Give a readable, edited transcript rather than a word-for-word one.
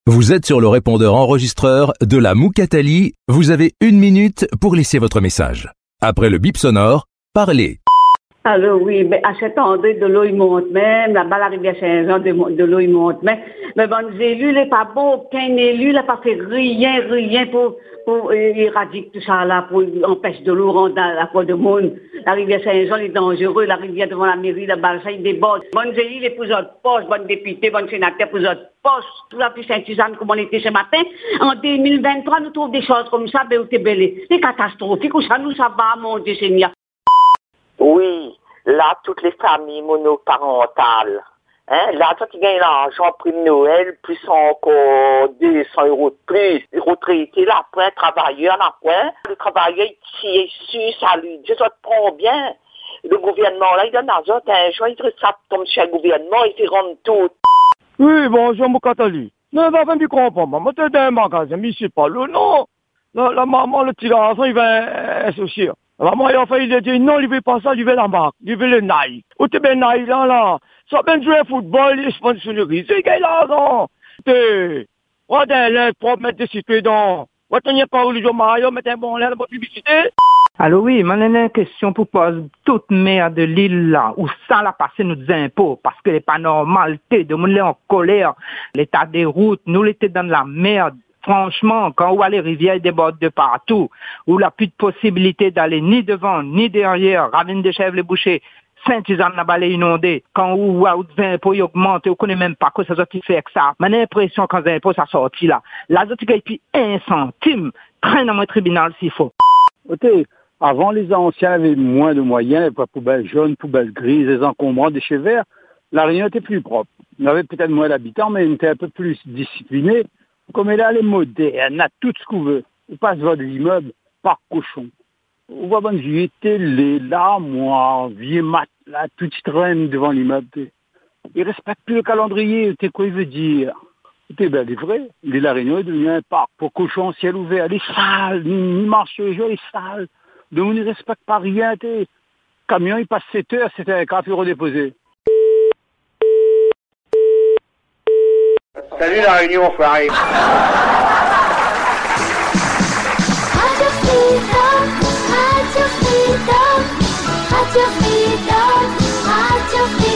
Vous êtes sur le répondeur enregistreur de la Moukatali. Vous avez 1 minute pour laisser votre message. Après le bip sonore, parlez. Alors oui, mais à cet endroit de l'eau il monte même, là-bas la rivière Saint-Jean de l'eau il monte même. Mais bon, les élus, il n'est pas bon, aucun élu n'a pas fait rien pour éradiquer tout ça là, pour empêcher de l'eau rentrer dans la cour de monde. La rivière Saint-Jean est dangereuse, la rivière devant la mairie, là-bas, ça il déborde. Bonnes élus, les pour autres postes, bonnes députés, bonnes sénateurs pour autres postes. Tout la plus Saint-Suzanne comme on était ce matin. En 2023, nous trouvons des choses comme ça, ben, c'est belé. C'est catastrophique, où ça nous, ça va, mon Dieu Seigneur. Oui, là, toutes les familles monoparentales, hein, là, toi qui gagnes l'argent prime Noël, plus encore 200 € de plus, retraité, là, après, travailleur, après, le travailleur, il est su, ça lui dit, ça te prend bien. Le gouvernement, là, il donne l'argent, un jour, il ça tombe chez le gouvernement, il fait rendre tout. Oui, bonjour, Moukatali. Non, va pas me comprendre, moi, t'es dans un magasin, mais c'est pas le nom. La maman, le petit garçon, il va associer. Maman, il a dit, non, il veut pas ça, il veut la marque, il veut le Nike. Où t'es ben Nike, là? Ça peut jouer au football, il sponsorise, c'est qu'il a raison. On a l'air pour mettre des sites dedans. On a pas où les gens Mario, mettre un bon l'air de publicité. Alors oui, moi, j'ai une question pour poser toute mère de l'île là, où ça l'a passé nos impôts, parce que c'est pas normal, de monde en colère, l'état des routes, nous l'été dans la merde. Franchement, quand on voit les rivières débordent de partout, où il n'y a plus de possibilité d'aller ni devant, ni derrière, ravine des chèvres, les bouchers, Saint-Suzanne n'a pas inondé. Quand on voit les impôts augmentent, on ne connaît même pas que ça sortit fait que ça. Mais j'ai l'impression quand les impôts ça sorti là, la zone qui puis 1 centime, traîne dans mon tribunal s'il faut. Okay. Avant, les anciens avaient moins de moyens, les poubelles jaunes, poubelles grises, les encombrants, des déchets verts. La Réunion était plus propre. On avait peut-être moins d'habitants, mais on était un peu plus discipliné. Comme elle a les modernes, a tout ce qu'on veut. On passe devant l'immeuble par cochon. On voit bonne vie, télé, l'armoire, vieux mat, là, tout traîne devant l'immeuble. Il respecte plus le calendrier, c'est quoi il veut dire. C'est ben, c'est vrai, la Réunion est devenue un parc pour cochons ciel ouvert, les salles, ni marche les jours, les salles. Donc on ne respecte pas rien, Le camion il passe 7 heures, c'était un café redéposé. Salut la Réunion, enfoiré. Radio Freedom, Radio Freedom, Radio Freedom.